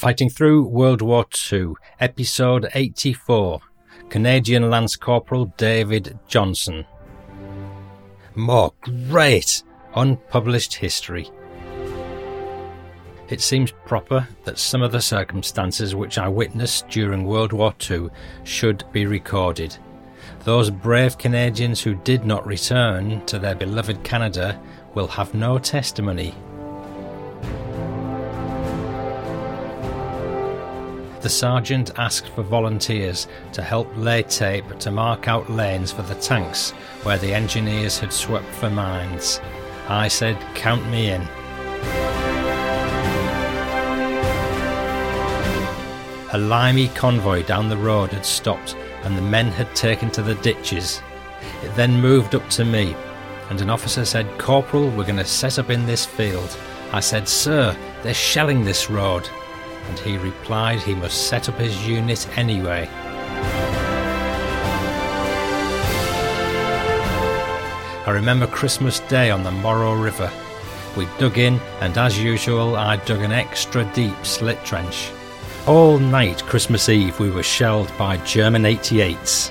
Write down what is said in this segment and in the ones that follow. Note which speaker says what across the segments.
Speaker 1: Fighting Through World War II, Episode 84, Canadian Lance Corporal David Johnson. More great unpublished history. It seems proper that some of the circumstances which I witnessed during World War II should be recorded. Those brave Canadians who did not return to their beloved Canada will have no testimony. The sergeant asked for volunteers to help lay tape to mark out lanes for the tanks where the engineers had swept for mines. I said, count me in. A limey convoy down the road had stopped and the men had taken to the ditches. It then moved up to me and an officer said, "Corporal, we're going to set up in this field." I said, "Sir, they're shelling this road." And he replied he must set up his unit anyway. I remember Christmas Day on the Morrow River. We dug in, and as usual I dug an extra deep slit trench. All night Christmas Eve we were shelled by German 88s.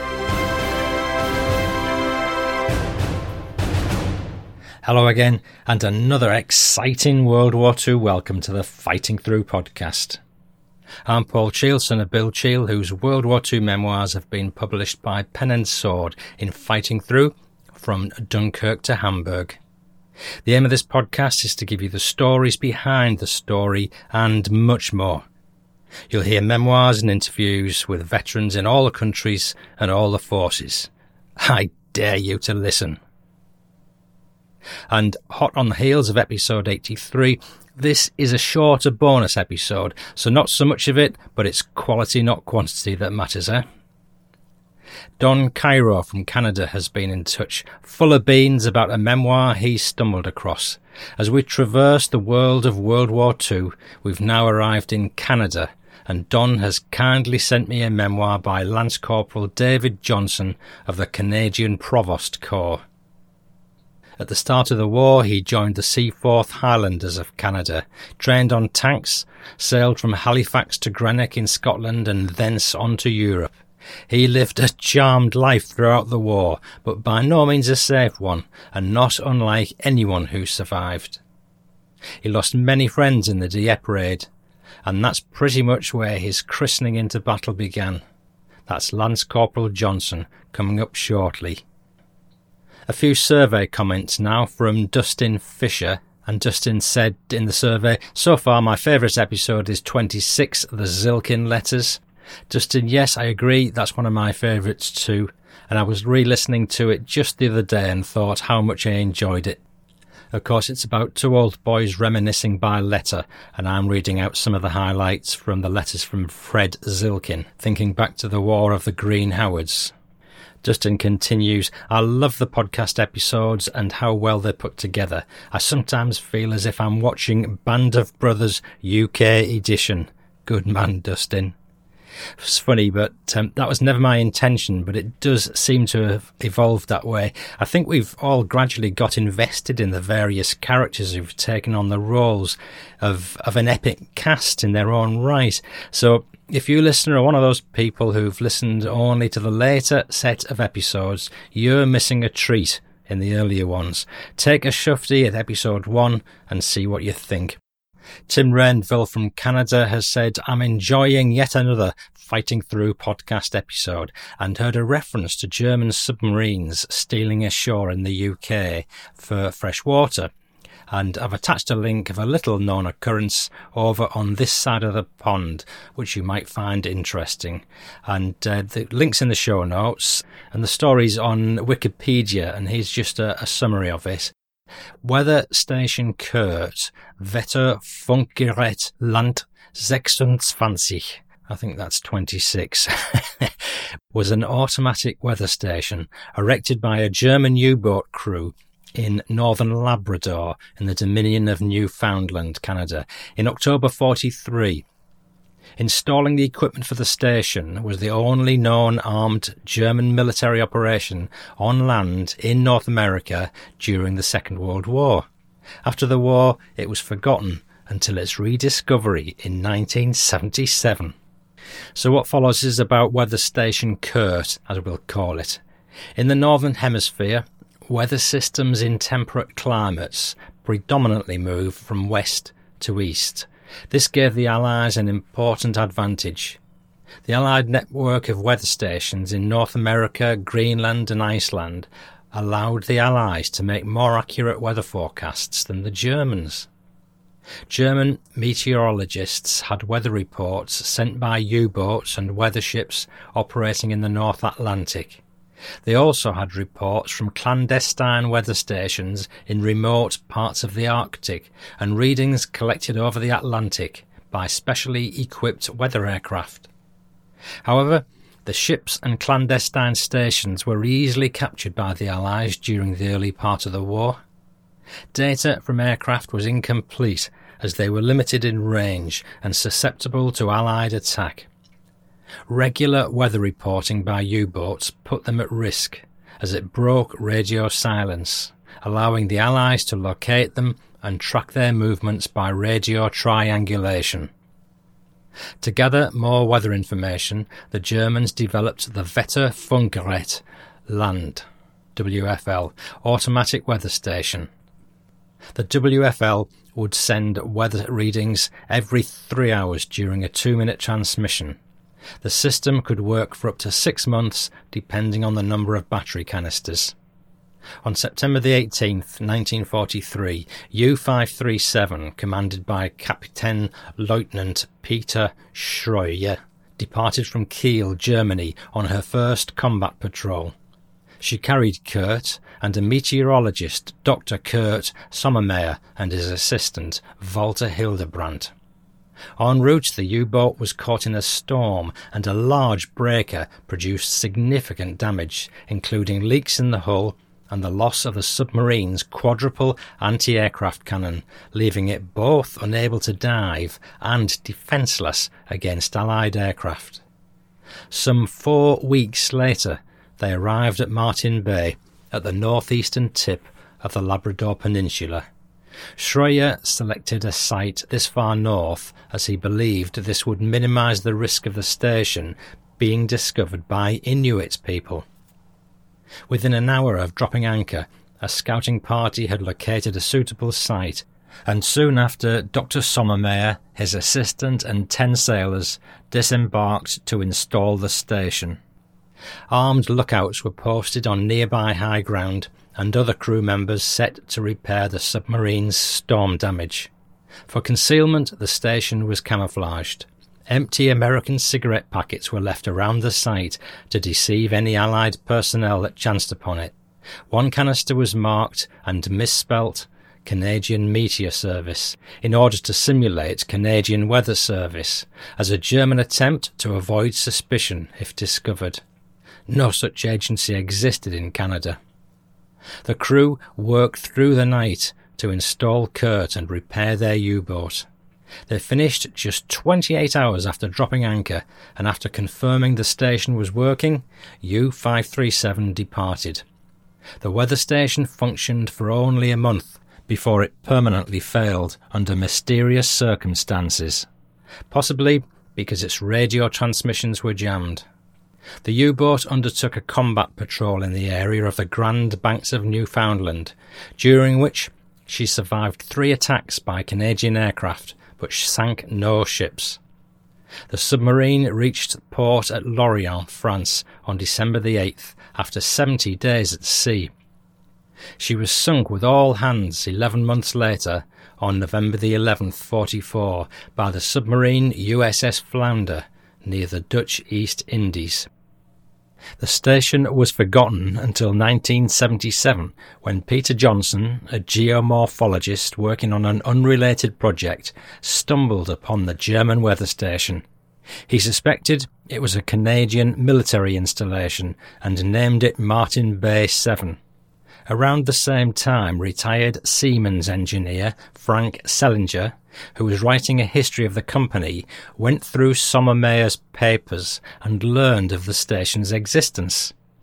Speaker 1: Hello again, and another exciting World War II welcome to the Fighting Through podcast. I'm Paul Cheel, son of Bill Cheel, whose World War II memoirs have been published by Pen and Sword in Fighting Through, From Dunkirk to Hamburg. The aim of this podcast is to give you the stories behind the story and much more. You'll hear memoirs and interviews with veterans in all the countries and all the forces. I dare you to listen. And hot on the heels of episode 83, this is a shorter bonus episode, so not so much of it, but it's quality not quantity that matters, eh? Don Cairo from Canada has been in touch, full of beans about a memoir he stumbled across. As we traverse the world of World War II, we've now arrived in Canada, and Don has kindly sent me a memoir by Lance Corporal David Johnson of the Canadian Provost Corps. At the start of the war, he joined the Seaforth Highlanders of Canada, trained on tanks, sailed from Halifax to Greenock in Scotland and thence on to Europe. He lived a charmed life throughout the war, but by no means a safe one, and not unlike anyone who survived. He lost many friends in the Dieppe raid, and that's pretty much where his christening into battle began. That's Lance Corporal Johnson, coming up shortly. A few survey comments now from Dustin Fisher, and Dustin said in the survey, "So far my favourite episode is 26, the Zilkin letters." Dustin, yes, I agree, that's one of my favourites too, and I was re-listening to it just the other day and thought how much I enjoyed it. Of course, it's about two old boys reminiscing by letter, and I'm reading out some of the highlights from the letters from Fred Zilkin, thinking back to the War of the Green Howards. Dustin continues, "I love the podcast episodes and how well they're put together. I sometimes feel as if I'm watching Band of Brothers UK edition." Good man, Dustin. It's funny, but that was never my intention, but it does seem to have evolved that way. I think we've all gradually got invested in the various characters who've taken on the roles of an epic cast in their own right. So if you listener are one of those people who've listened only to the later set of episodes, you're missing a treat in the earlier ones. Take a shufty at episode 1 and see what you think. Tim Rainville from Canada has said, "I'm enjoying yet another Fighting Through podcast episode and heard a reference to German submarines stealing ashore in the UK for fresh water. And I've attached a link of a little known occurrence over on this side of the pond, which you might find interesting." And the link's in the show notes, and the story's on Wikipedia, and here's just a summary of it. Weather Station Kurt, Wetterfunkgerät Land 26, I think that's 26, was an automatic weather station erected by a German U-boat crew in northern Labrador in the Dominion of Newfoundland, Canada, in October 1943. Installing the equipment for the station was the only known armed German military operation on land in North America during the Second World War. After the war, it was forgotten until its rediscovery in 1977. So what follows is about Weather Station Kurt, as we'll call it. In the Northern Hemisphere, weather systems in temperate climates predominantly move from west to east. This gave the Allies an important advantage. The Allied network of weather stations in North America, Greenland and Iceland allowed the Allies to make more accurate weather forecasts than the Germans. German meteorologists had weather reports sent by U-boats and weather ships operating in the North Atlantic. They also had reports from clandestine weather stations in remote parts of the Arctic and readings collected over the Atlantic by specially equipped weather aircraft. However, the ships and clandestine stations were easily captured by the Allies during the early part of the war. Data from aircraft was incomplete as they were limited in range and susceptible to Allied attack. Regular weather reporting by U-boats put them at risk as it broke radio silence, allowing the Allies to locate them and track their movements by radio triangulation. To gather more weather information, the Germans developed the Wetterfunkgerät Land WFL automatic weather station. The WFL would send weather readings every 3 hours during a 2-minute transmission. The system could work for up to 6 months depending on the number of battery canisters. On September the 18th, 1943, U-537, commanded by Captain Lieutenant Peter Schroyer, departed from Kiel, Germany, on her first combat patrol. She carried Kurt and a meteorologist, Dr. Kurt Sommermeyer, and his assistant, Walter Hildebrandt. En route, the U-boat was caught in a storm, and a large breaker produced significant damage, including leaks in the hull and the loss of the submarine's quadruple anti-aircraft cannon, leaving it both unable to dive and defenceless against Allied aircraft. Some 4 weeks later, they arrived at Martin Bay, at the northeastern tip of the Labrador Peninsula. Schroyer selected a site this far north as he believed this would minimise the risk of the station being discovered by Inuit people. Within an hour of dropping anchor, a scouting party had located a suitable site, and soon after Dr. Sommermeyer, his assistant and 10 sailors disembarked to install the station. Armed lookouts were posted on nearby high ground, and other crew members set to repair the submarine's storm damage. For concealment, the station was camouflaged. Empty American cigarette packets were left around the site to deceive any Allied personnel that chanced upon it. One canister was marked and misspelt Canadian Meteor Service in order to simulate Canadian Weather Service, as a German attempt to avoid suspicion if discovered. No such agency existed in Canada. The crew worked through the night to install Kurt and repair their U-boat. They finished just 28 hours after dropping anchor, and after confirming the station was working, U-537 departed. The weather station functioned for only a month before it permanently failed under mysterious circumstances, possibly because its radio transmissions were jammed. The U-boat undertook a combat patrol in the area of the Grand Banks of Newfoundland, during which she survived 3 attacks by Canadian aircraft, but sank no ships. The submarine reached port at Lorient, France, on December the 8th, after 70 days at sea. She was sunk with all hands 11 months later, on November the 11th, 44, by the submarine USS Flounder, near the Dutch East Indies. The station was forgotten until 1977, when Peter Johnson, a geomorphologist working on an unrelated project, stumbled upon the German weather station. He suspected it was a Canadian military installation and named it Martin Bay 7. Around the same time, retired Siemens engineer Frank Selinger, who was writing a history of the company, went through Sommermeyer's papers and learned of the station's existence.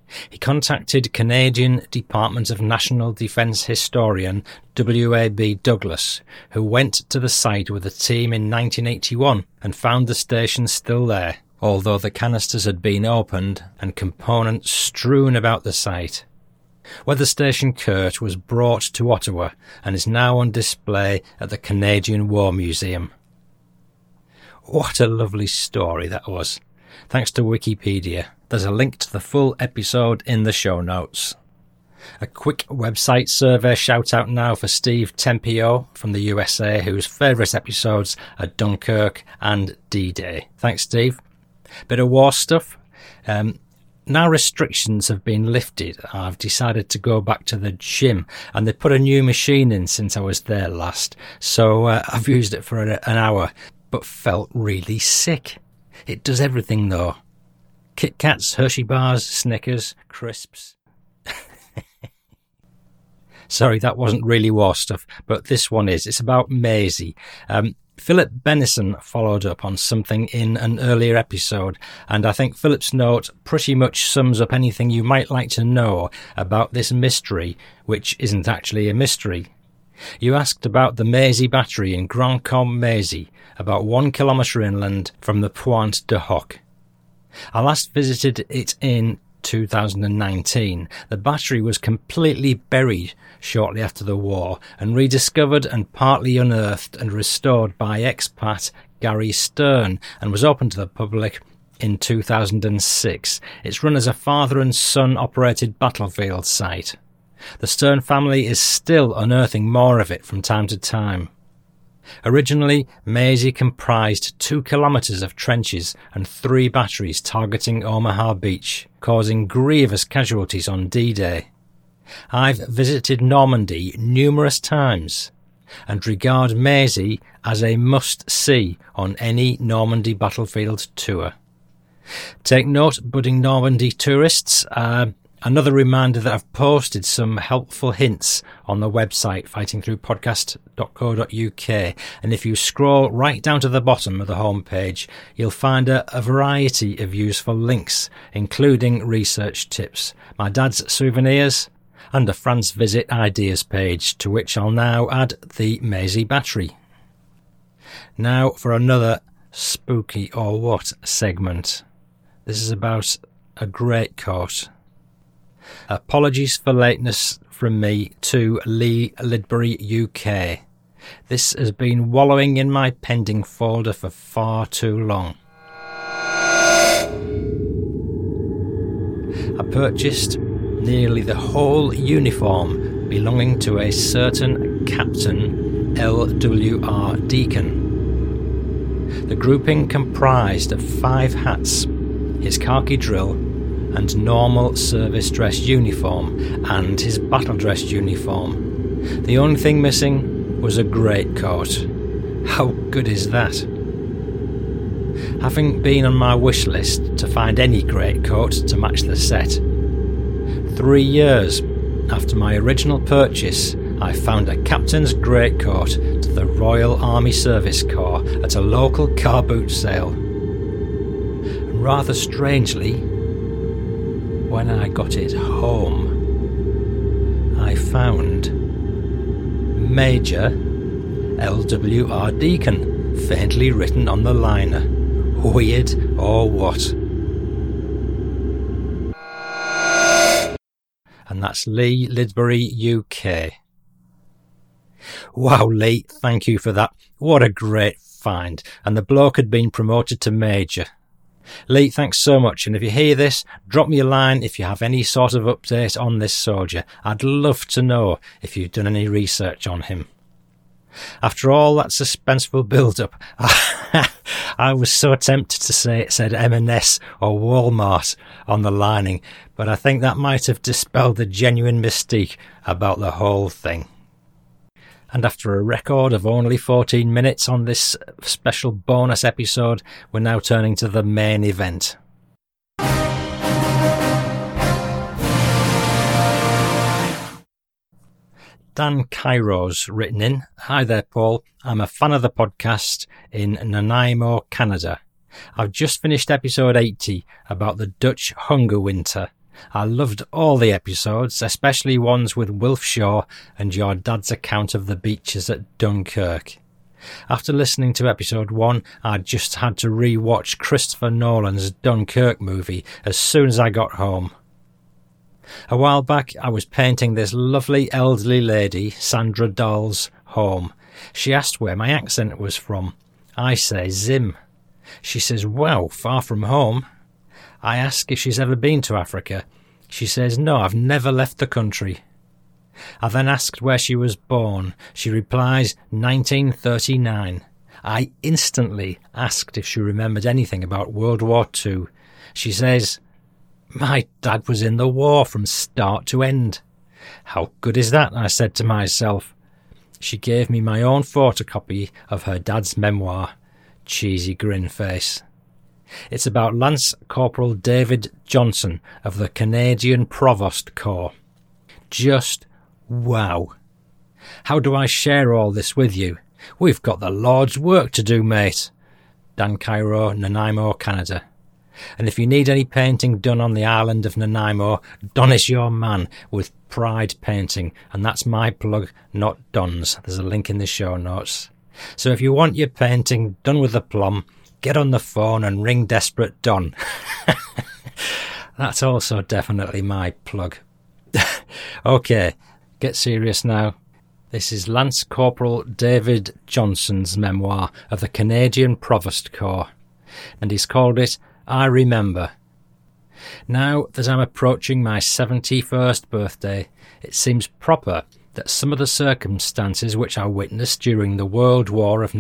Speaker 1: He contacted Canadian Department of National Defence historian W.A.B. Douglas, who went to the site with a team in 1981 and found the station still there, although the canisters had been opened and components strewn about the site. Weather Station Kurt was brought to Ottawa and is now on display at the Canadian War Museum. What a lovely story that was. Thanks to Wikipedia. There's a link to the full episode in the show notes. A quick website survey shout out now for Steve Tempio from the USA, whose favourite episodes are Dunkirk and D-Day. Thanks, Steve. Bit of war stuff. Now restrictions have been lifted, I've decided to go back to the gym, and they put a new machine in since I was there last, so I've used it for an hour, but felt really sick. It does everything though. Kit Kats, Hershey bars, Snickers, crisps. Sorry, that wasn't really war stuff, but this one is. It's about Maisie. Philip Bennison followed up on something in an earlier episode, and I think Philip's note pretty much sums up anything you might like to know about this mystery, which isn't actually a mystery. You asked about the Maisie Battery in Grand Combe, Maisie, about 1 kilometre inland from the Pointe de Hoc. I last visited it in 2019. The battery was completely buried shortly after the war and rediscovered and partly unearthed and restored by expat Gary Stern and was open to the public in 2006. It's run as a father and son operated battlefield site. The Stern family is still unearthing more of it from time to time. Originally, Maisie comprised 2 kilometres of trenches and 3 batteries targeting Omaha Beach, causing grievous casualties on D-Day. I've visited Normandy numerous times and regard Maisie as a must-see on any Normandy battlefield tour. Take note, budding Normandy tourists. Another reminder that I've posted some helpful hints on the website fightingthroughpodcast.co.uk, and if you scroll right down to the bottom of the homepage, you'll find a variety of useful links, including research tips, my dad's souvenirs, and a France Visit Ideas page, to which I'll now add the Maisie Battery. Now for another spooky or what segment. This is about a greatcoat. Apologies for lateness from me to Lee Lidbury UK. This has been wallowing in my pending folder for far too long. I purchased nearly the whole uniform belonging to a certain Captain L.W.R. Deacon. The grouping comprised of 5 hats, his khaki drill and normal service dress uniform, and his battle dress uniform. The only thing missing was a greatcoat. How good is that? Having been on my wish list to find any greatcoat to match the set, 3 years after my original purchase, I found a captain's greatcoat to the Royal Army Service Corps at a local car boot sale. And rather strangely, when I got it home, I found Major L.W.R. Deacon faintly written on the liner. Weird or what? And that's Lee Lidbury UK. Wow, Lee, thank you for that. What a great find. And the bloke had been promoted to Major. Lee, thanks so much, and if you hear this, drop me a line if you have any sort of update on this soldier. I'd love to know if you've done any research on him. After all that suspenseful build-up, I was so tempted to say it said M&S or Walmart on the lining, but I think that might have dispelled the genuine mystique about the whole thing. And after a record of only 14 minutes on this special bonus episode, we're now turning to the main event. Dan Cairo's written in, "Hi there, Paul. I'm a fan of the podcast in Nanaimo, Canada. I've just finished episode 80 about the Dutch hunger winter, I loved all the episodes, especially ones with Wilf Shaw and your dad's account of the beaches at Dunkirk. After listening to episode 1, I just had to re-watch Christopher Nolan's Dunkirk movie as soon as I got home. A while back, I was painting this lovely elderly lady, Sandra Dahl's home. She asked where my accent was from. I say Zim. She says, wow, far from home. I ask if she's ever been to Africa. She says, no, I've never left the country. I then asked where she was born. She replies, 1939. I instantly asked if she remembered anything about World War II. She says, my dad was in the war from start to end. How good is that? I said to myself. She gave me my own photocopy of her dad's memoir. Cheesy grin face. It's about Lance Corporal David Johnson of the Canadian Provost Corps. Just wow. How do I share all this with you? We've got the Lord's work to do, mate. Dan Cairo, Nanaimo, Canada. And if you need any painting done on the island of Nanaimo, Don is your man with Pride Painting, and that's my plug, not Don's. There's a link in the show notes. So if you want your painting done with aplomb, get on the phone and ring Desperate Don. That's also definitely my plug. Okay, get serious now. This is Lance Corporal David Johnson's memoir of the Canadian Provost Corps, and he's called it I Remember. Now that I'm approaching my 71st birthday, it seems proper that some of the circumstances which I witnessed during the World War of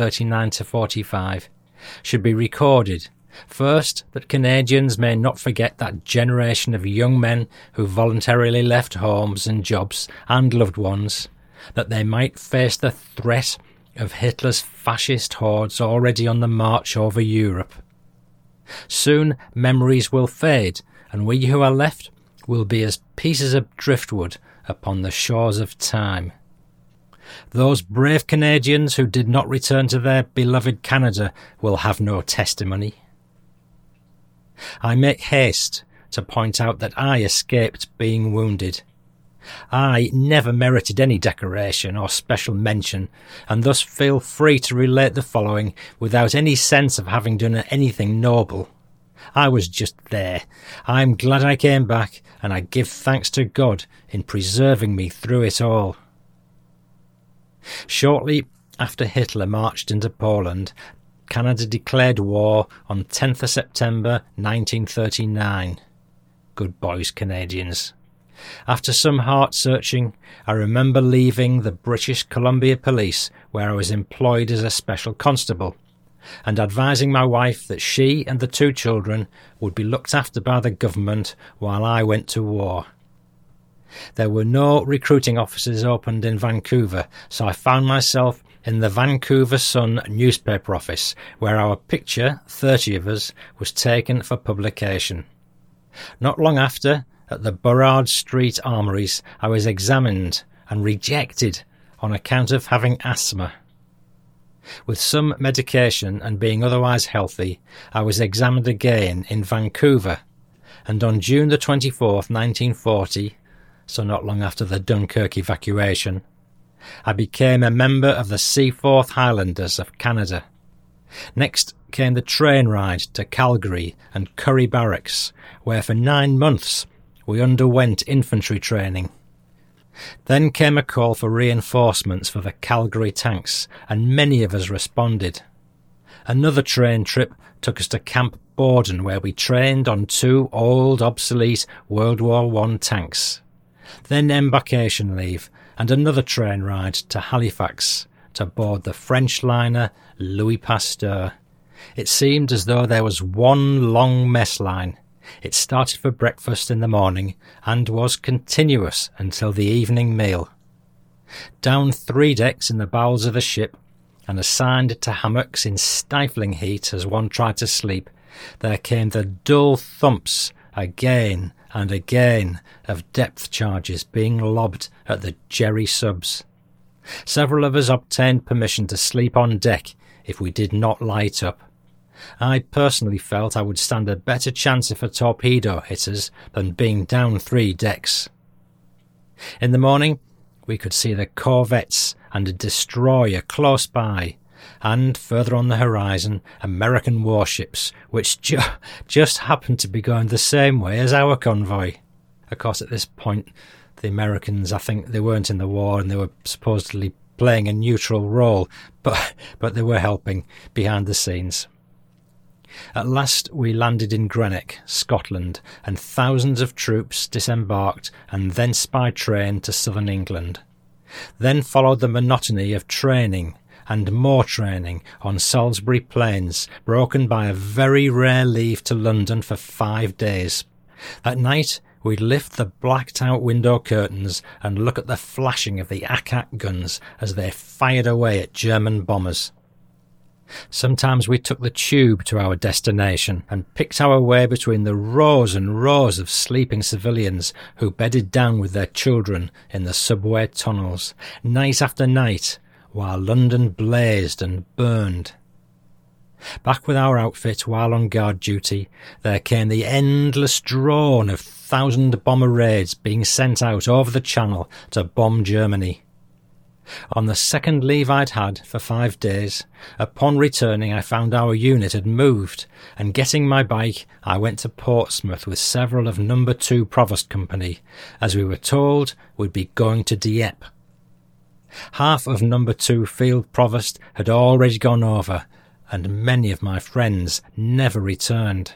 Speaker 1: 1939-45 should be recorded. First, that Canadians may not forget that generation of young men who voluntarily left homes and jobs and loved ones, that they might face the threat of Hitler's fascist hordes already on the march over Europe. Soon memories will fade, and we who are left will be as pieces of driftwood upon the shores of time. Those brave Canadians who did not return to their beloved Canada will have no testimony. I make haste to point out that I escaped being wounded. I never merited any decoration or special mention, and thus feel free to relate the following without any sense of having done anything noble. I was just there. I'm glad I came back, and I give thanks to God in preserving me through it all. Shortly after Hitler marched into Poland, Canada declared war on 10th of September 1939. Good boys, Canadians. After some heart-searching, I remember leaving the British Columbia Police, where I was employed as a special constable, and advising my wife that she and the 2 children would be looked after by the government while I went to war. There were no recruiting offices opened in Vancouver, so I found myself in the Vancouver Sun newspaper office, where our picture, 30 of us, was taken for publication. Not long after, at the Burrard Street Armories, I was examined and rejected on account of having asthma. With some medication and being otherwise healthy, I was examined again in Vancouver, and on June the 24th, 1940, so not long after the Dunkirk evacuation, I became a member of the Seaforth Highlanders of Canada. Next came the train ride to Calgary and Currie Barracks, where for 9 months we underwent infantry training. Then came a call for reinforcements for the Calgary tanks, and many of us responded. Another train trip took us to Camp Borden, where we trained on 2 old, obsolete World War I tanks. Then embarkation leave, and another train ride to Halifax to board the French liner Louis Pasteur. It seemed as though there was one long mess line. It started for breakfast in the morning and was continuous until the evening meal. Down 3 decks in the bowels of the ship, and assigned to hammocks in stifling heat as one tried to sleep, there came the dull thumps again and again of depth charges being lobbed at the jerry subs. Several of us obtained permission to sleep on deck if we did not light up. I personally felt I would stand a better chance of a torpedo hit us than being down 3 decks. In the morning, we could see the corvettes and a destroyer close by, and further on the horizon, American warships, which just happened to be going the same way as our convoy. Of course, at this point, the Americans, I think they weren't in the war and they were supposedly playing a neutral role, but they were helping behind the scenes. At last we landed in Greenock, Scotland, and thousands of troops disembarked and thence by train to southern England. Then followed the monotony of training and more training on Salisbury Plains, broken by a very rare leave to London for 5 days. At night we'd lift the blacked-out window curtains and look at the flashing of the Ack guns as they fired away at German bombers. Sometimes we took the tube to our destination and picked our way between the rows and rows of sleeping civilians who bedded down with their children in the subway tunnels, night after night, while London blazed and burned. Back with our outfit while on guard duty, there came the endless drone of 1,000 bomber raids being sent out over the Channel to bomb Germany. On the second leave I'd had for 5 days, upon returning I found our unit had moved, and getting my bike I went to Portsmouth with several of No. 2 Provost Company, as we were told we'd be going to Dieppe. Half of No. 2 Field Provost had already gone over, and many of my friends never returned.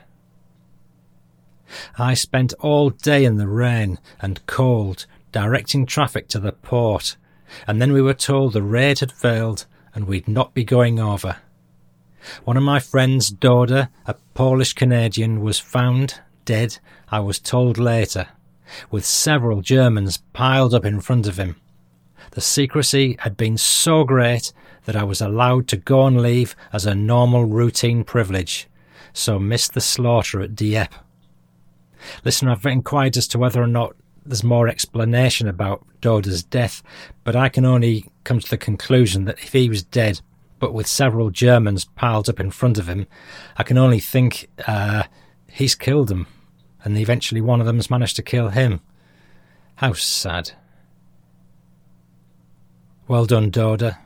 Speaker 1: I spent all day in the rain and cold, directing traffic to the port, and then we were told the raid had failed and we'd not be going over. One of my friends, Doda, a Polish Canadian, was found dead, I was told later, with several Germans piled up in front of him. The secrecy had been so great that I was allowed to go on leave as a normal routine privilege, so missed the slaughter at Dieppe. Listener, I've inquired as to whether or not there's more explanation about Doda's death, but I can only come to the conclusion that if he was dead, but with several Germans piled up in front of him, I can only think he's killed them, and eventually one of them's managed to kill him. How sad. Well done, Doda.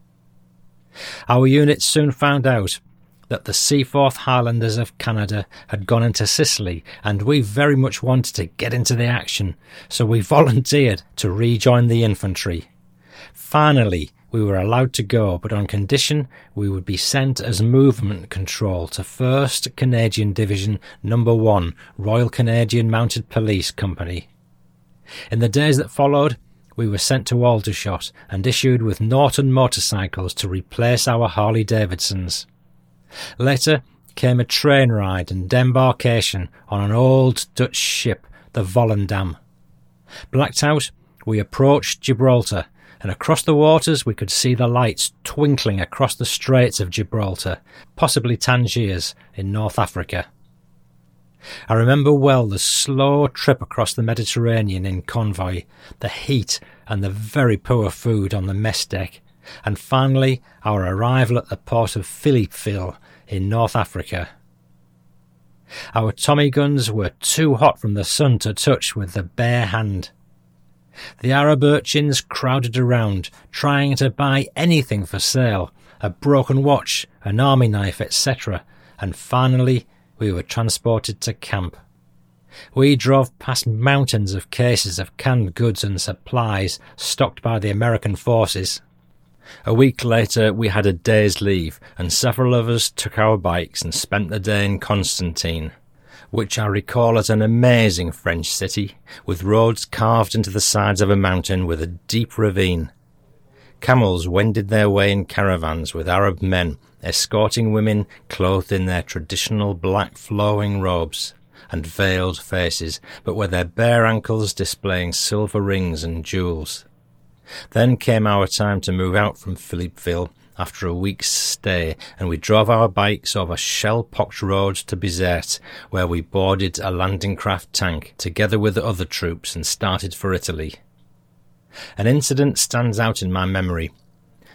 Speaker 1: Our unit soon found out that the Seaforth Highlanders of Canada had gone into Sicily, and we very much wanted to get into the action, so we volunteered to rejoin the infantry. Finally, we were allowed to go, but on condition we would be sent as movement control to 1st Canadian Division No. 1 Royal Canadian Mounted Police Company. In the days that followed, we were sent to Aldershot and issued with Norton motorcycles to replace our Harley-Davidsons. Later came a train ride and embarkation on an old Dutch ship, the Volendam. Blacked out, we approached Gibraltar, and across the waters we could see the lights twinkling across the Straits of Gibraltar, possibly Tangiers in North Africa. I remember well the slow trip across the Mediterranean in convoy, the heat and the very poor food on the mess deck, and finally our arrival at the port of Philippeville in North Africa. Our Tommy guns were too hot from the sun to touch with the bare hand. The Arab urchins crowded around, trying to buy anything for sale, a broken watch, an army knife, etc., and finally we were transported to camp. We drove past mountains of cases of canned goods and supplies stocked by the American forces. A week later we had a day's leave, and several of us took our bikes and spent the day in Constantine, which I recall as an amazing French city, with roads carved into the sides of a mountain with a deep ravine. Camels wended their way in caravans with Arab men, escorting women clothed in their traditional black flowing robes and veiled faces, but with their bare ankles displaying silver rings and jewels. Then came our time to move out from Philippeville after a week's stay, and we drove our bikes over shell-pocked roads to Bizerte, where we boarded a landing craft tank together with the other troops and started for Italy. An incident stands out in my memory.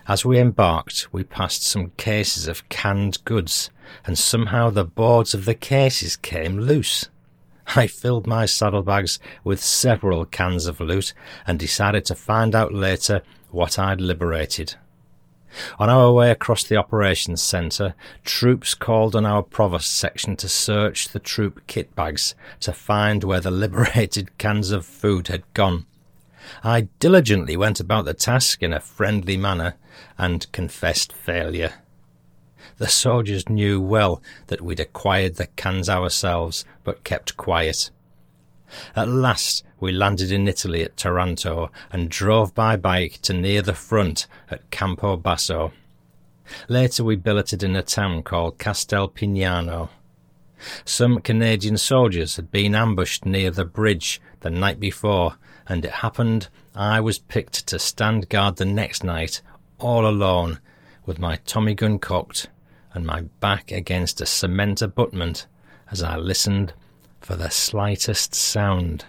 Speaker 1: As we embarked, we passed some cases of canned goods, and somehow the boards of the cases came loose. I filled my saddlebags with several cans of loot and decided to find out later what I'd liberated. On our way across the operations centre, troops called on our provost section to search the troop kit bags to find where the liberated cans of food had gone. I diligently went about the task in a friendly manner and confessed failure. The soldiers knew well that we'd acquired the cans ourselves, but kept quiet. At last we landed in Italy at Taranto and drove by bike to near the front at Campo Basso. Later we billeted in a town called Castelpignano. Some Canadian soldiers had been ambushed near the bridge the night before, and it happened I was picked to stand guard the next night, all alone, with my Tommy gun cocked and my back against a cement abutment as I listened for the slightest sound.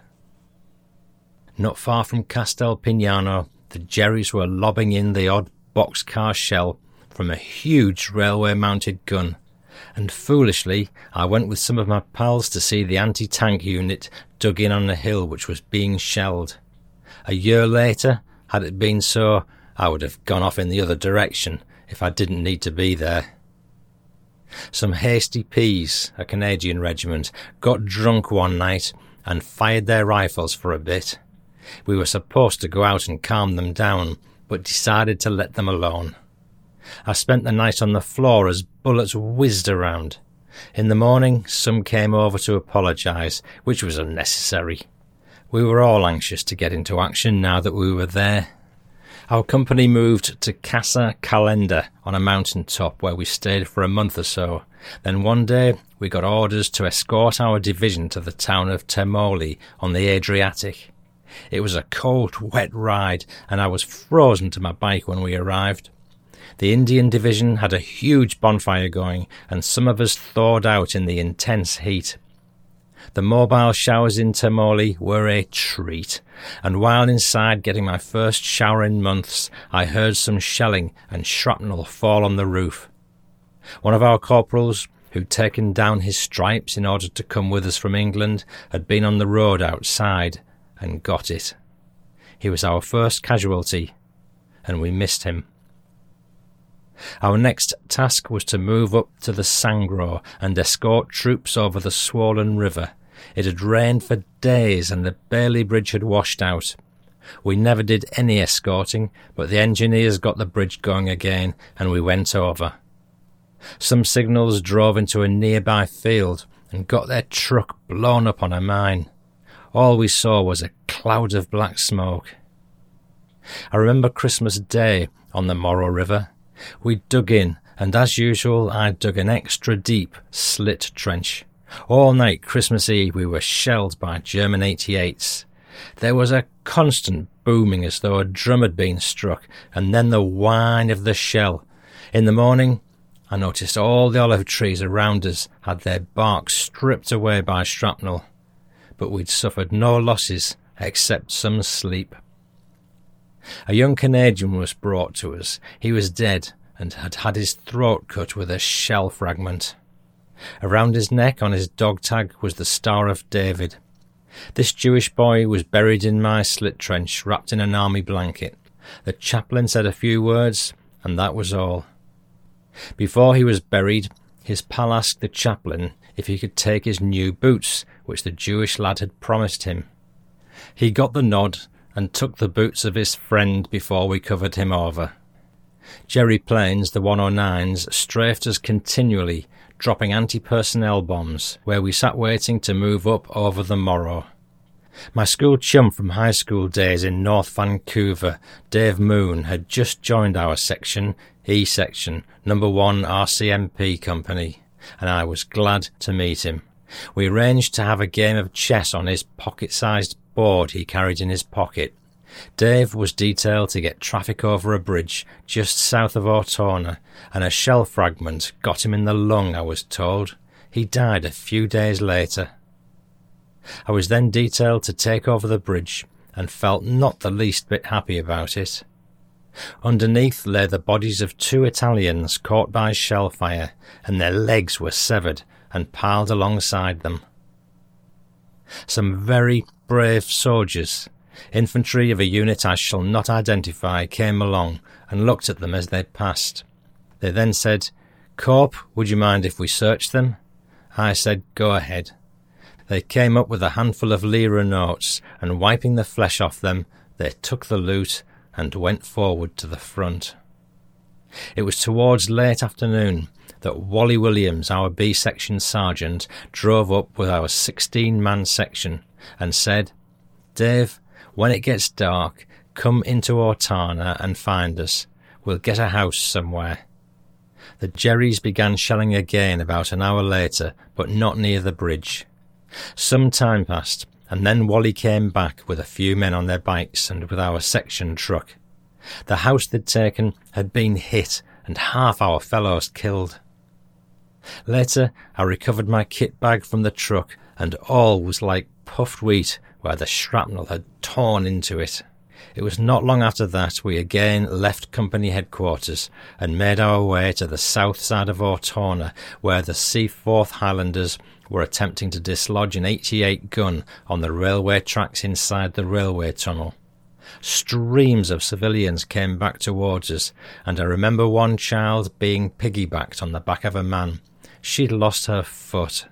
Speaker 1: Not far from Castelpignano, the Jerrys were lobbing in the odd boxcar shell from a huge railway-mounted gun, and foolishly I went with some of my pals to see the anti-tank unit dug in on a hill which was being shelled. A year later, had it been so, I would have gone off in the other direction if I didn't need to be there. Some hasty peas, a Canadian regiment, got drunk one night and fired their rifles for a bit. We were supposed to go out and calm them down, but decided to let them alone. I spent the night on the floor as bullets whizzed around. In the morning, some came over to apologise, which was unnecessary. We were all anxious to get into action now that we were there. Our company moved to Casa Calenda on a mountain top where we stayed for a month or so. Then one day we got orders to escort our division to the town of Termoli on the Adriatic. It was a cold, wet ride, and I was frozen to my bike when we arrived. The Indian division had a huge bonfire going, and some of us thawed out in the intense heat. The mobile showers in Termoli were a treat, and while inside getting my first shower in months, I heard some shelling and shrapnel fall on the roof. One of our corporals, who'd taken down his stripes in order to come with us from England, had been on the road outside and got it. He was our first casualty, and we missed him. Our next task was to move up to the Sangro and escort troops over the swollen river. It had rained for days and the Bailey Bridge had washed out. We never did any escorting, but the engineers got the bridge going again and we went over. Some signals drove into a nearby field and got their truck blown up on a mine. All we saw was a cloud of black smoke. I remember Christmas Day on the Moro River. We dug in, and as usual I dug an extra deep slit trench. All night Christmas Eve we were shelled by German 88s. There was a constant booming as though a drum had been struck, and then the whine of the shell. In the morning I noticed all the olive trees around us had their bark stripped away by shrapnel, but we'd suffered no losses except some sleep. A young Canadian was brought to us. He was dead and had had his throat cut with a shell fragment. Around his neck on his dog tag was the Star of David. This Jewish boy was buried in my slit trench, wrapped in an army blanket. The chaplain said a few words, and that was all. Before he was buried, his pal asked the chaplain if he could take his new boots, which the Jewish lad had promised him. He got the nod and took the boots of his friend before we covered him over. Jerry planes, the 109s, strafed us continually, dropping anti-personnel bombs, where we sat waiting to move up over the Moro. My school chum from high school days in North Vancouver, Dave Moon, had just joined our section, E Section, No. 1 RCMP Company, and I was glad to meet him. We arranged to have a game of chess on his pocket-sized board he carried in his pocket. Dave was detailed to get traffic over a bridge just south of Ortona, and a shell fragment got him in the lung, I was told. He died a few days later. I was then detailed to take over the bridge, and felt not the least bit happy about it. Underneath lay the bodies of 2 Italians caught by shell fire, and their legs were severed and piled alongside them. Some very brave soldiers, infantry of a unit I shall not identify, came along and looked at them as they passed. They then said, "Corp, would you mind if we searched them?" I said, "Go ahead." They came up with a handful of lira notes, and wiping the flesh off them, they took the loot and went forward to the front. It was towards late afternoon that Wally Williams, our B-section sergeant, drove up with our 16-man section and said, "Dave, when it gets dark, come into Ortana and find us. We'll get a house somewhere." The Jerrys began shelling again about an hour later, but not near the bridge. Some time passed, and then Wally came back with a few men on their bikes and with our section truck. The house they'd taken had been hit and half our fellows killed. Later, I recovered my kit bag from the truck, and all was like puffed wheat where the shrapnel had torn into it. It was not long after that we again left company headquarters and made our way to the south side of Ortona, where the Seaforth Highlanders were attempting to dislodge an 88 gun on the railway tracks inside the railway tunnel. Streams of civilians came back towards us, and I remember one child being piggybacked on the back of a man. She'd lost her foot.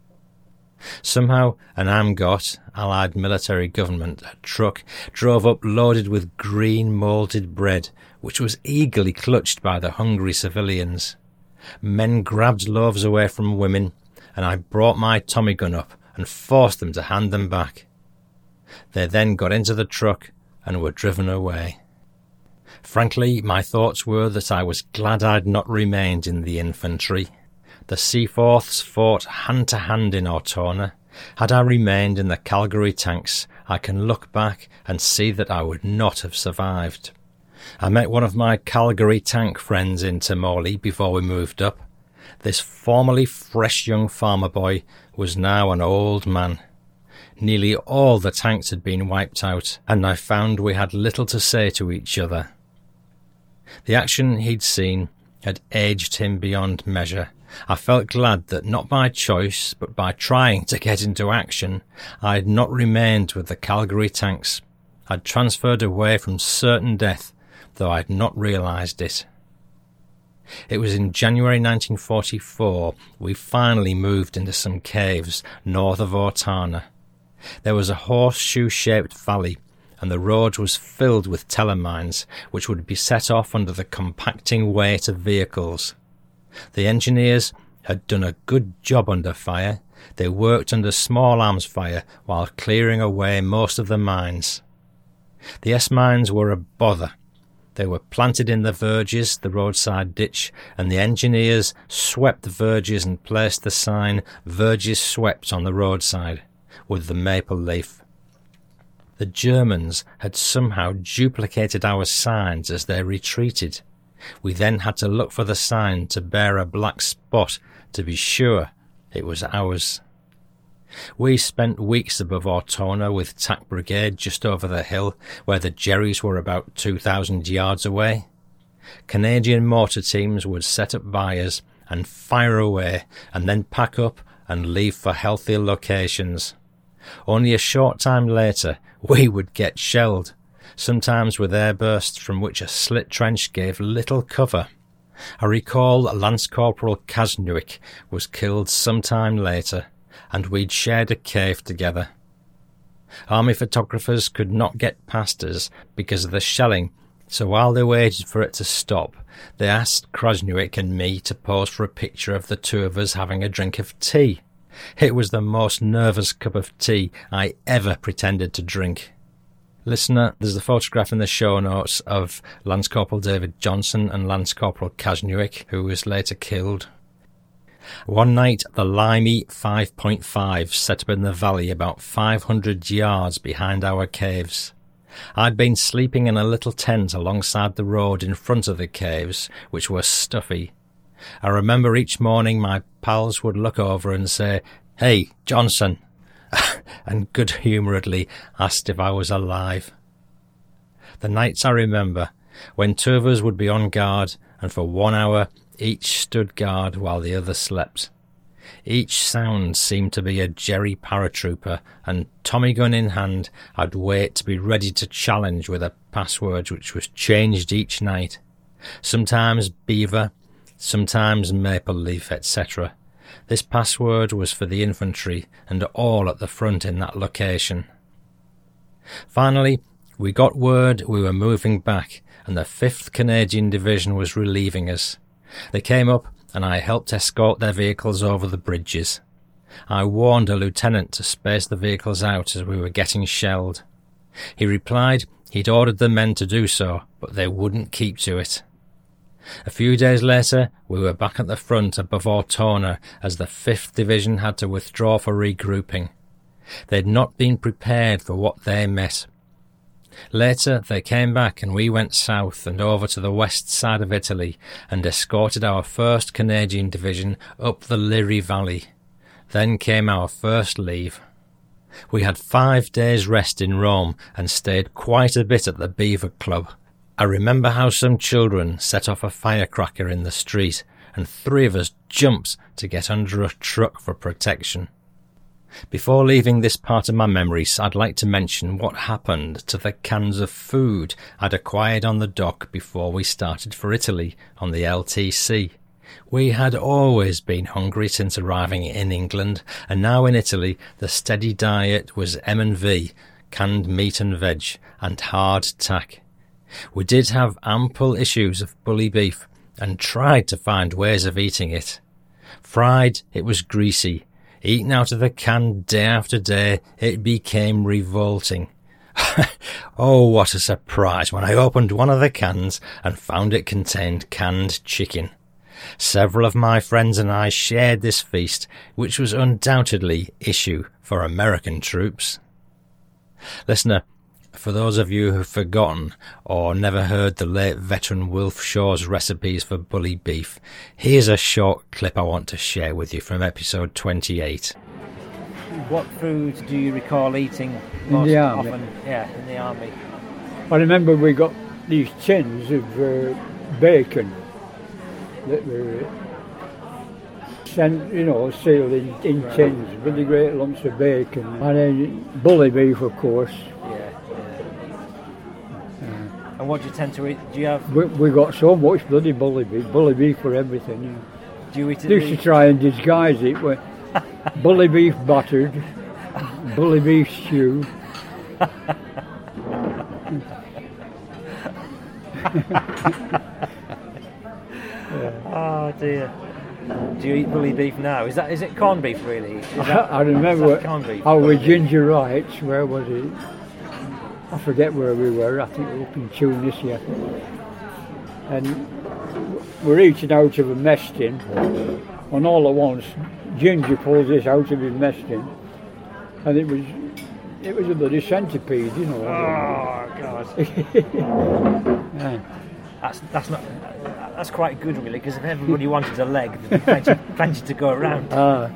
Speaker 1: Somehow an AMGOT, Allied Military Government, truck drove up loaded with green moulded bread, which was eagerly clutched by the hungry civilians. Men grabbed loaves away from women, and I brought my Tommy gun up and forced them to hand them back. They then got into the truck and were driven away. Frankly, my thoughts were that I was glad I'd not remained in the infantry. The Seaforths fought hand-to-hand in Ortona. Had I remained in the Calgary tanks, I can look back and see that I would not have survived. I met one of my Calgary tank friends in Tamale before we moved up. This formerly fresh young farmer boy was now an old man. Nearly all the tanks had been wiped out, and I found we had little to say to each other. The action he'd seen had aged him beyond measure. I felt glad that not by choice, but by trying to get into action, I had not remained with the Calgary tanks. I'd transferred away from certain death, though I had not realised it. It was in January 1944 we finally moved into some caves north of Ortana. There was a horseshoe-shaped valley, and the road was filled with telemines, which would be set off under the compacting weight of vehicles. The engineers had done a good job under fire. They worked under small arms fire while clearing away most of the mines. The S-mines were a bother. They were planted in the verges, the roadside ditch, and the engineers swept the verges and placed the sign "Verges swept" on the roadside, with the maple leaf. The Germans had somehow duplicated our signs as they retreated. We then had to look for the sign to bear a black spot to be sure it was ours. We spent weeks above Ortona with TAC Brigade just over the hill, where the Jerrys were about 2,000 yards away. Canadian mortar teams would set up by us and fire away, and then pack up and leave for healthier locations. Only a short time later we would get shelled, sometimes with airbursts from which a slit trench gave little cover. I recall Lance Corporal Kaznuik was killed some time later, and we'd shared a cave together. Army photographers could not get past us because of the shelling, so while they waited for it to stop, they asked Krasnuik and me to pose for a picture of the two of us having a drink of tea. It was the most nervous cup of tea I ever pretended to drink. Listener, there's a photograph in the show notes of Lance Corporal David Johnson and Lance Corporal Kaznuik, who was later killed. One night, the Limey 5.5 set up in the valley about 500 yards behind our caves. I'd been sleeping in a little tent alongside the road in front of the caves, which were stuffy. I remember each morning my pals would look over and say, "Hey, Johnson," and good-humouredly asked if I was alive. The nights I remember when 2 of us would be on guard, and for 1 hour each stood guard while the other slept. Each sound seemed to be a Jerry paratrooper, and Tommy gun in hand, I'd wait to be ready to challenge with a password which was changed each night. Sometimes beaver, sometimes maple leaf, etc. This password was for the infantry and all at the front in that location. Finally, we got word we were moving back, and the 5th Canadian Division was relieving us. They came up, and I helped escort their vehicles over the bridges. I warned a lieutenant to space the vehicles out as we were getting shelled. He replied he'd ordered the men to do so, but they wouldn't keep to it. A few days later, we were back at the front above Ortona as the 5th Division had to withdraw for regrouping. They'd not been prepared for what they met. Later, they came back and we went south and over to the west side of Italy and escorted our 1st Canadian Division up the Liri Valley. Then came our first leave. We had 5 days' rest in Rome and stayed quite a bit at the Beaver Club. I remember how some children set off a firecracker in the street and 3 of us jumped to get under a truck for protection. Before leaving this part of my memories, I'd like to mention what happened to the cans of food I'd acquired on the dock before we started for Italy on the LTC. We had always been hungry since arriving in England, and now in Italy the steady diet was M&V, canned meat and veg, and hard tack. We did have ample issues of bully beef, and tried to find ways of eating it. Fried, it was greasy. Eaten out of the can day after day, it became revolting. Oh, what a surprise when I opened one of the cans and found it contained canned chicken. Several of my friends and I shared this feast, which was undoubtedly issue for American troops. Listener, for those of you who've forgotten or never heard the late veteran Wilf Shaw's recipes for bully beef, here's a short clip I want to share with you from episode 28.
Speaker 2: What food do you recall eating most often? Yeah, in the army.
Speaker 3: I remember we got these tins of bacon that were sealed in tins, really great lumps of bacon. And then bully beef, of course.
Speaker 2: And what do you tend to eat? Do you have?
Speaker 3: We got so much bloody bully beef for everything. Yeah.
Speaker 2: Do you eat it?
Speaker 3: Used to try and disguise it with bully beef buttered, bully beef stew.
Speaker 2: Oh dear. Do you eat bully beef now? Is it corned beef really?
Speaker 3: I remember our Ginger Rights. Where was it? I forget where we were. I think we were up in Tunisia. And we're eating out of a mess tin, and all at once Ginger pulls this out of his mess tin, and it was a bloody centipede, you know.
Speaker 2: Oh God.
Speaker 3: Yeah.
Speaker 2: That's quite good really, because if everybody wanted a leg, there'd be plenty to go around.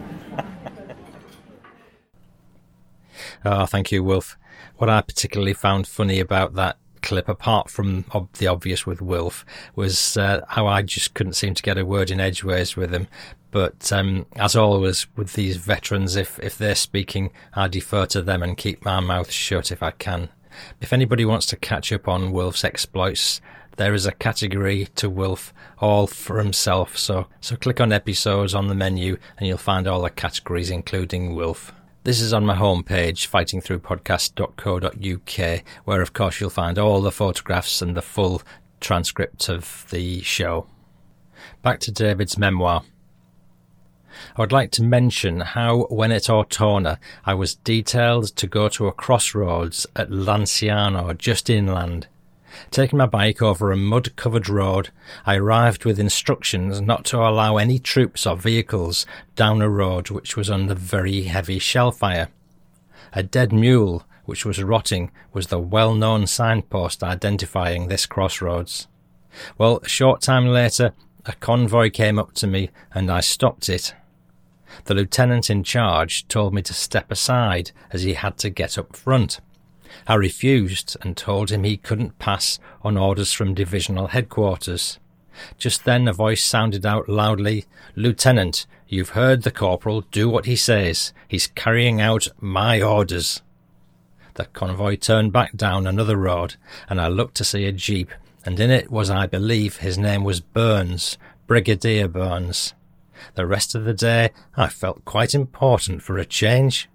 Speaker 1: Oh, thank you, Wilf. What I particularly found funny about that clip, apart from the obvious with Wilf, was how I just couldn't seem to get a word in edgeways with him. But as always with these veterans, if they're speaking, I defer to them and keep my mouth shut if I can. If anybody wants to catch up on Wilf's exploits, there is a category to Wilf all for himself. So click on episodes on the menu and you'll find all the categories, including Wilf. This is on my homepage, fightingthroughpodcast.co.uk, where of course you'll find all the photographs and the full transcript of the show. Back to David's memoir. I would like to mention how, when at Ortona, I was detailed to go to a crossroads at Lanciano, just inland. Taking my bike over a mud-covered road, I arrived with instructions not to allow any troops or vehicles down a road which was under very heavy shell fire. A dead mule, which was rotting, was the well-known signpost identifying this crossroads. Well, a short time later, a convoy came up to me and I stopped it. The lieutenant in charge told me to step aside as he had to get up front. I refused and told him he couldn't pass on orders from divisional headquarters. Just then a voice sounded out loudly, "Lieutenant, you've heard the corporal. Do what he says. He's carrying out my orders." The convoy turned back down another road, and I looked to see a jeep, and in it was, I believe, his name was Burns, Brigadier Burns. The rest of the day I felt quite important for a change.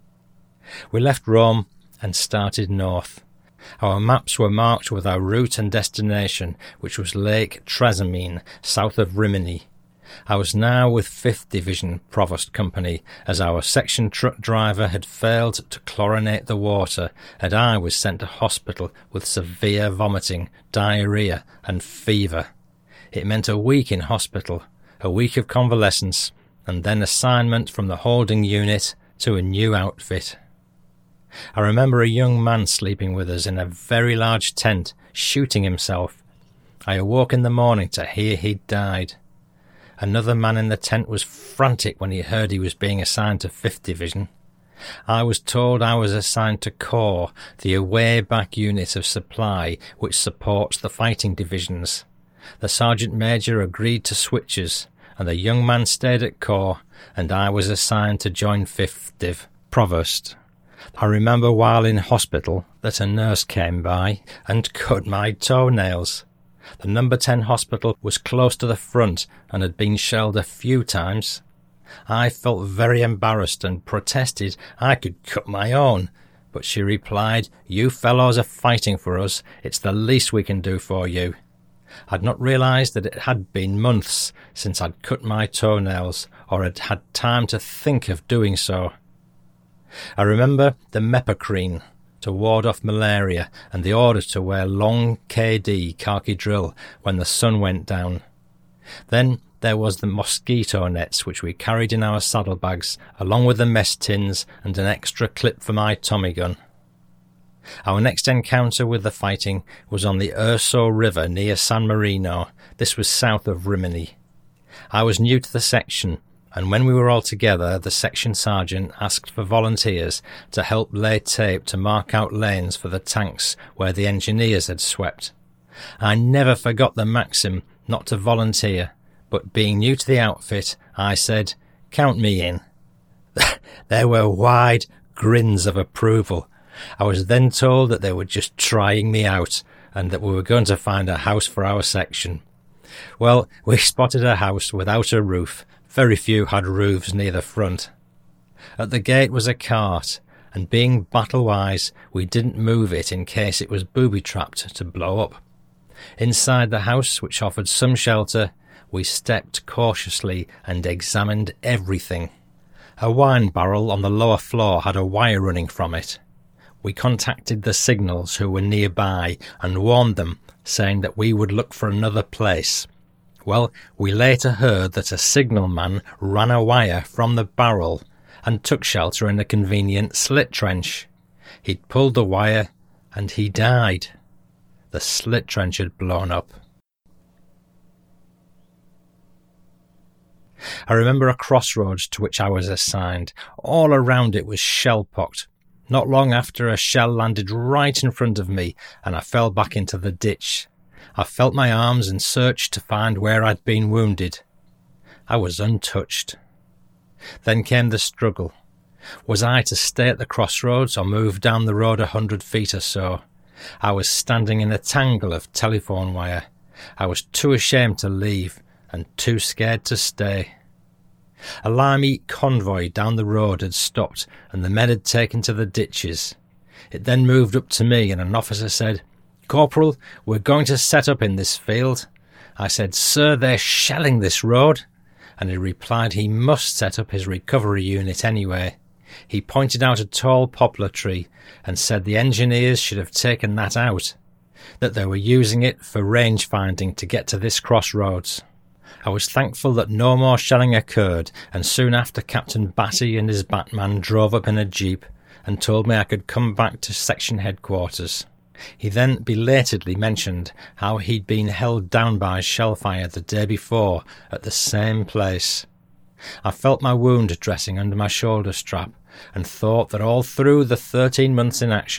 Speaker 1: We left Rome and started north. Our maps were marked with our route and destination, which was Lake Trasimene, south of Rimini. I was now with 5th Division Provost Company, as our section truck driver had failed to chlorinate the water, and I was sent to hospital with severe vomiting, diarrhoea, and fever. It meant a week in hospital, a week of convalescence, and then assignment from the holding unit to a new outfit. I remember a young man sleeping with us in a very large tent, shooting himself. I awoke in the morning to hear he'd died. Another man in the tent was frantic when he heard he was being assigned to 5th Division. I was told I was assigned to Corps, the away back unit of supply which supports the fighting divisions. The Sergeant Major agreed to switch us, and the young man stayed at Corps, and I was assigned to join 5th Div. Provost. I remember while in hospital that a nurse came by and cut my toenails. The number 10 hospital was close to the front and had been shelled a few times. I felt very embarrassed and protested I could cut my own, but she replied, "You fellows are fighting for us. It's the least we can do for you." I'd not realised that it had been months since I'd cut my toenails or had had time to think of doing so. I remember the Mepocrine to ward off malaria and the order to wear long KD khaki drill when the sun went down. Then there was the mosquito nets which we carried in our saddlebags, along with the mess tins and an extra clip for my Tommy gun. Our next encounter with the fighting was on the Urso River near San Marino. This was south of Rimini. I was new to the section, and when we were all together, the section sergeant asked for volunteers to help lay tape to mark out lanes for the tanks where the engineers had swept. I never forgot the maxim not to volunteer, but being new to the outfit, I said, "Count me in." There were wide grins of approval. I was then told that they were just trying me out, and that we were going to find a house for our section. Well, we spotted a house without a roof. Very few had roofs near the front. At the gate was a cart, and being battle-wise, we didn't move it in case it was booby-trapped to blow up. Inside the house, which offered some shelter, we stepped cautiously and examined everything. A wine barrel on the lower floor had a wire running from it. We contacted the signals who were nearby and warned them, saying that we would look for another place. Well, we later heard that a signalman ran a wire from the barrel and took shelter in a convenient slit trench. He'd pulled the wire and he died. The slit trench had blown up. I remember a crossroads to which I was assigned. All around it was shell-pocked. Not long after, a shell landed right in front of me and I fell back into the ditch. I felt my arms and searched to find where I'd been wounded. I was untouched. Then came the struggle. Was I to stay at the crossroads or move down the road 100 feet or so? I was standing in a tangle of telephone wire. I was too ashamed to leave and too scared to stay. A limey convoy down the road had stopped and the men had taken to the ditches. It then moved up to me and an officer said, "Corporal, we're going to set up in this field." I said, "Sir, they're shelling this road." And he replied he must set up his recovery unit anyway. He pointed out a tall poplar tree and said the engineers should have taken that out, that they were using it for range finding to get to this crossroads. I was thankful that no more shelling occurred, and soon after Captain Batty and his Batman drove up in a jeep and told me I could come back to section headquarters. He then belatedly mentioned how he'd been held down by shellfire the day before at the same place. I felt my wound dressing under my shoulder strap and thought that all through the 13 months in action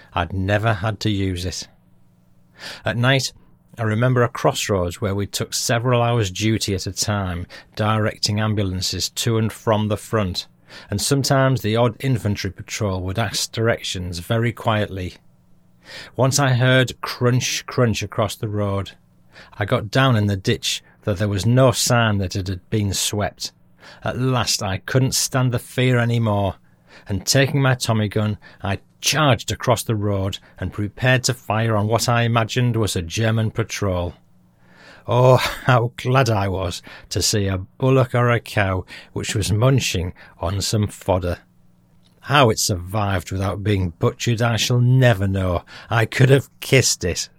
Speaker 1: I'd never had to use it. At night, I remember a crossroads where we took several hours' duty at a time, directing ambulances to and from the front, and sometimes the odd infantry patrol would ask directions very quietly. Once I heard crunch, crunch across the road. I got down in the ditch, though there was no sign that it had been swept. At last I couldn't stand the fear any more, and taking my Tommy gun, I charged across the road and prepared to fire on what I imagined was a German patrol. Oh, how glad I was to see a bullock or a cow which was munching on some fodder. How it survived without being butchered I shall never know. I could have kissed it.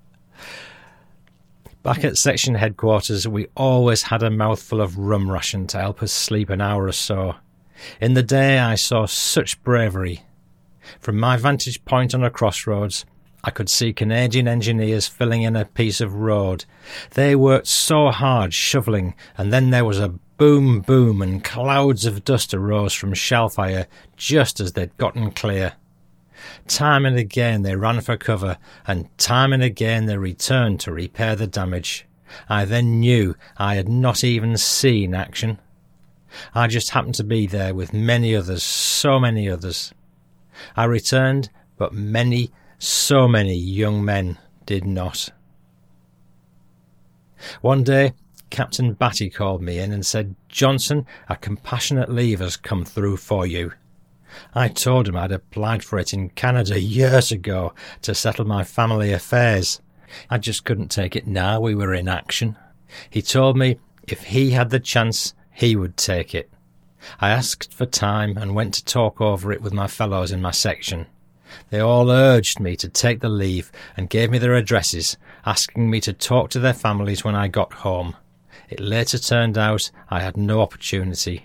Speaker 1: Back at section headquarters, we always had a mouthful of rum ration to help us sleep an hour or so. In the day I saw such bravery. From my vantage point on a crossroads, I could see Canadian engineers filling in a piece of road. They worked so hard shoveling, and then there was a boom, boom, and clouds of dust arose from shell fire just as they'd gotten clear. Time and again they ran for cover, and time and again they returned to repair the damage. I then knew I had not even seen action. I just happened to be there with many others, so many others. I returned, but many, so many young men did not. One day, Captain Batty called me in and said, "Johnson, a compassionate leave has come through for you." I told him I'd applied for it in Canada years ago to settle my family affairs. I just couldn't take it now we were in action. He told me if he had the chance, he would take it. I asked for time and went to talk over it with my fellows in my section. They all urged me to take the leave and gave me their addresses, asking me to talk to their families when I got home. It later turned out I had no opportunity.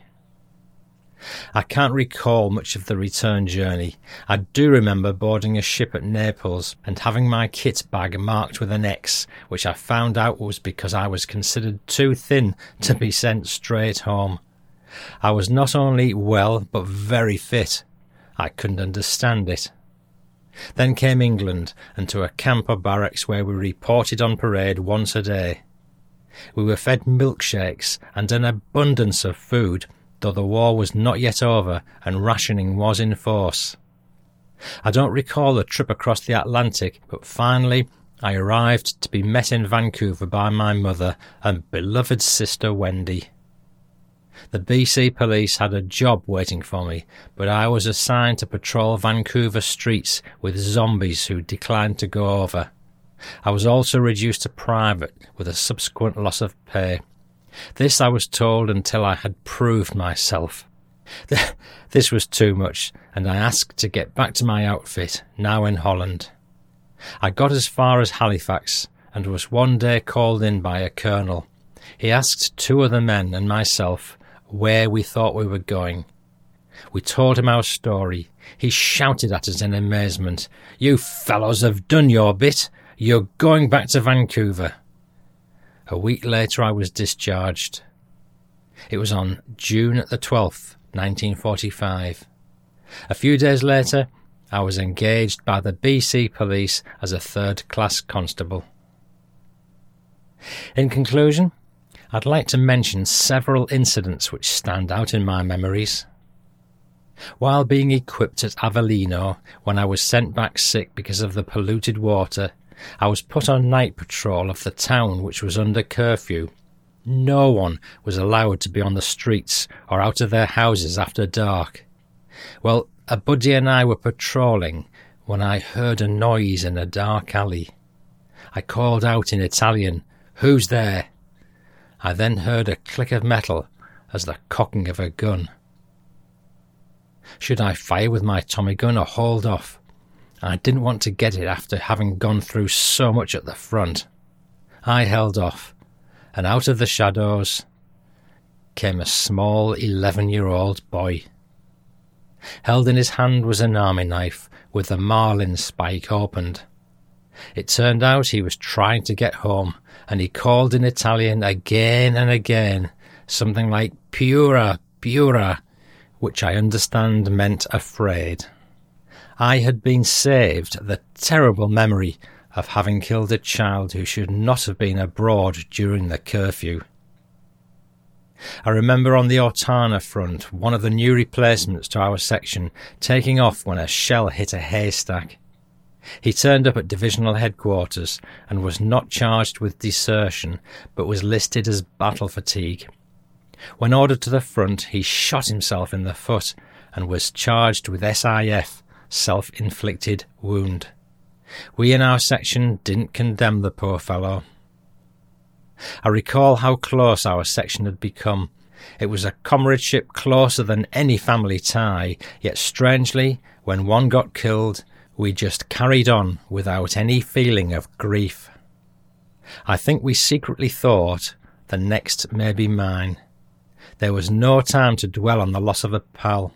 Speaker 1: I can't recall much of the return journey. I do remember boarding a ship at Naples and having my kit bag marked with an X, which I found out was because I was considered too thin to be sent straight home. I was not only well, but very fit. I couldn't understand it. Then came England, and to a camp or barracks where we reported on parade once a day. We were fed milkshakes and an abundance of food, though the war was not yet over and rationing was in force. I don't recall the trip across the Atlantic, but finally I arrived to be met in Vancouver by my mother and beloved sister Wendy. The BC police had a job waiting for me, but I was assigned to patrol Vancouver streets with zombies who declined to go over. I was also reduced to private with a subsequent loss of pay. This I was told until I had proved myself. This was too much, and I asked to get back to my outfit, now in Holland. I got as far as Halifax, and was one day called in by a colonel. He asked 2 other men and myself where we thought we were going. We told him our story. He shouted at us in amazement, "You fellows have done your bit. You're going back to Vancouver." A week later I was discharged. It was on June the 12th, 1945. A few days later, I was engaged by the BC Police as a 3rd-class constable. In conclusion, I'd like to mention several incidents which stand out in my memories. While being equipped at Avellino, when I was sent back sick because of the polluted water, I was put on night patrol of the town which was under curfew. No one was allowed to be on the streets or out of their houses after dark. Well, a buddy and I were patrolling when I heard a noise in a dark alley. I called out in Italian, "Who's there?" I then heard a click of metal as the cocking of a gun. Should I fire with my Tommy gun or hold off? I didn't want to get it after having gone through so much at the front. I held off, and out of the shadows came a small 11-year-old boy. Held in his hand was an army knife with the marlin spike opened. It turned out he was trying to get home, and he called in Italian again and again, something like "Piura, Piura," which I understand meant afraid. I had been saved the terrible memory of having killed a child who should not have been abroad during the curfew. I remember on the Ortana front, one of the new replacements to our section taking off when a shell hit a haystack. He turned up at divisional headquarters and was not charged with desertion, but was listed as battle fatigue. When ordered to the front, he shot himself in the foot and was charged with SIF, self-inflicted wound. We in our section didn't condemn the poor fellow. I recall how close our section had become. It was a comradeship closer than any family tie, yet strangely, when one got killed, we just carried on without any feeling of grief. I think we secretly thought, the next may be mine. There was no time to dwell on the loss of a pal.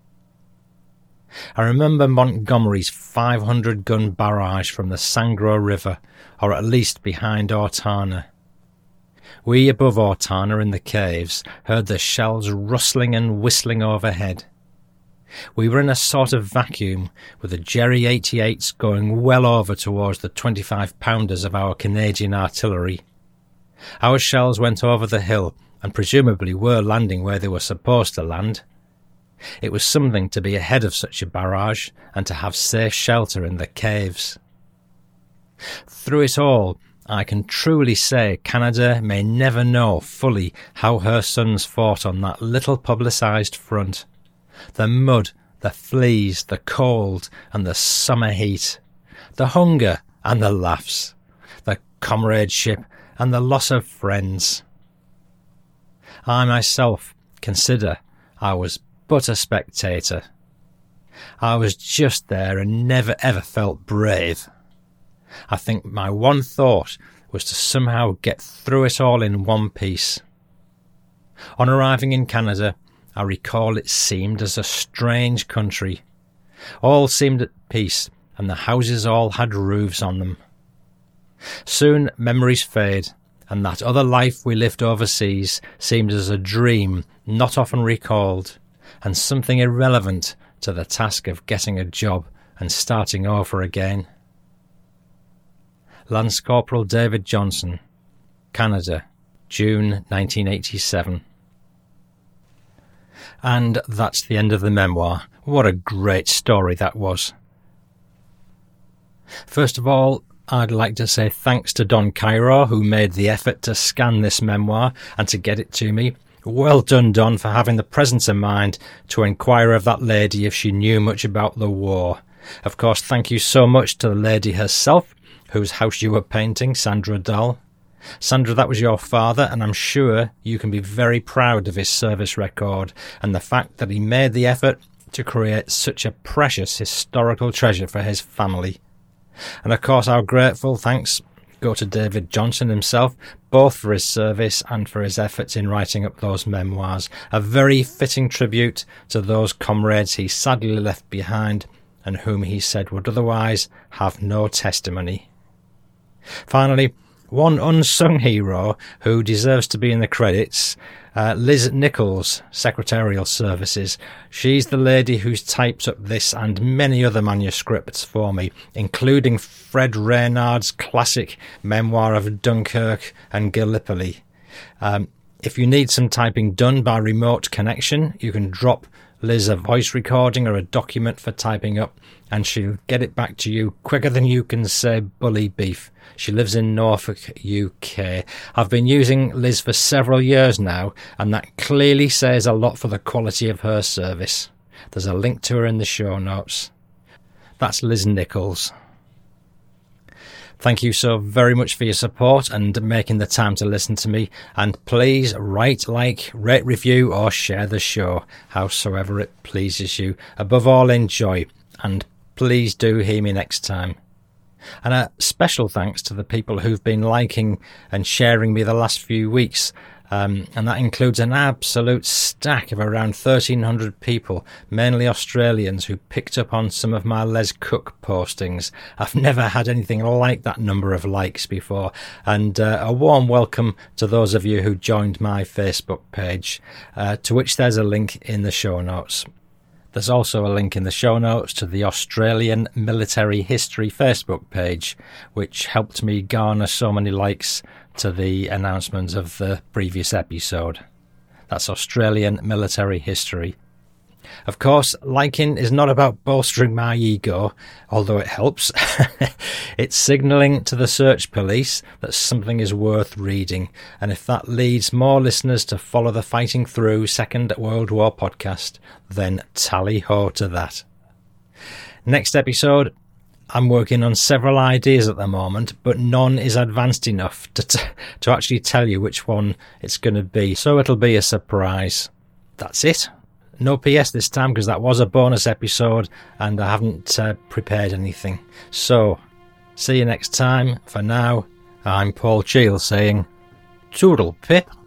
Speaker 1: I remember Montgomery's 500-gun barrage from the Sangro River, or at least behind Ortana. We above Ortana in the caves heard the shells rustling and whistling overhead. We were in a sort of vacuum, with the Jerry 88s going well over towards the 25-pounders of our Canadian artillery. Our shells went over the hill and presumably were landing where they were supposed to land. It was something to be ahead of such a barrage and to have safe shelter in the caves. Through it all, I can truly say Canada may never know fully how her sons fought on that little publicised front. The mud, the fleas, the cold and the summer heat, the hunger and the laughs, the comradeship and the loss of friends. I myself consider I was but a spectator. I was just there and never ever felt brave. I think my one thought was to somehow get through it all in one piece. On arriving in Canada, I recall it seemed as a strange country. All seemed at peace, and the houses all had roofs on them. Soon memories fade, and that other life we lived overseas seemed as a dream not often recalled, and something irrelevant to the task of getting a job and starting over again. Lance Corporal David Johnson, Canada, June 1987. And that's the end of the memoir. What a great story that was. First of all, I'd like to say thanks to Don Cairo, who made the effort to scan this memoir and to get it to me. Well done, Don, for having the presence of mind to inquire of that lady if she knew much about the war. Of course, thank you so much to the lady herself, whose house you were painting, Sandra Dahl. Sandra, that was your father, and I'm sure you can be very proud of his service record and the fact that he made the effort to create such a precious historical treasure for his family. And of course, our grateful thanks go to David Johnson himself, both for his service and for his efforts in writing up those memoirs. A very fitting tribute to those comrades he sadly left behind and whom he said would otherwise have no testimony. Finally, one unsung hero who deserves to be in the credits, Liz Nichols, Secretarial Services. She's the lady who's typed up this and many other manuscripts for me, including Fred Reynard's classic memoir of Dunkirk and Gallipoli. If you need some typing done by remote connection, you can drop Liz a voice recording or a document for typing up, and she'll get it back to you quicker than you can say bully beef. She lives in Norfolk, UK. I've been using Liz for several years now, and that clearly says a lot for the quality of her service. There's a link to her in the show notes. That's Liz Nichols. Thank you so very much for your support and making the time to listen to me. And please write, like, rate, review or share the show, howsoever it pleases you. Above all, enjoy. And please do hear me next time. And a special thanks to the people who've been liking and sharing me the last few weeks. And that includes an absolute stack of around 1,300 people, mainly Australians, who picked up on some of my Les Cook postings. I've never had anything like that number of likes before. And a warm welcome to those of you who joined my Facebook page, to which there's a link in the show notes. There's also a link in the show notes to the Australian Military History Facebook page, which helped me garner so many likes to the announcement of the previous episode. That's Australian Military History. Of course, liking is not about bolstering my ego, although it helps. It's signalling to the search police that something is worth reading, and if that leads more listeners to follow the Fighting Through Second World War podcast, then tally-ho to that. Next episode, I'm working on several ideas at the moment, but none is advanced enough to actually tell you which one it's going to be, so it'll be a surprise. That's it. No PS this time because that was a bonus episode and I haven't prepared anything. So, see you next time. For now, I'm Paul Cheall saying, Toodle Pip.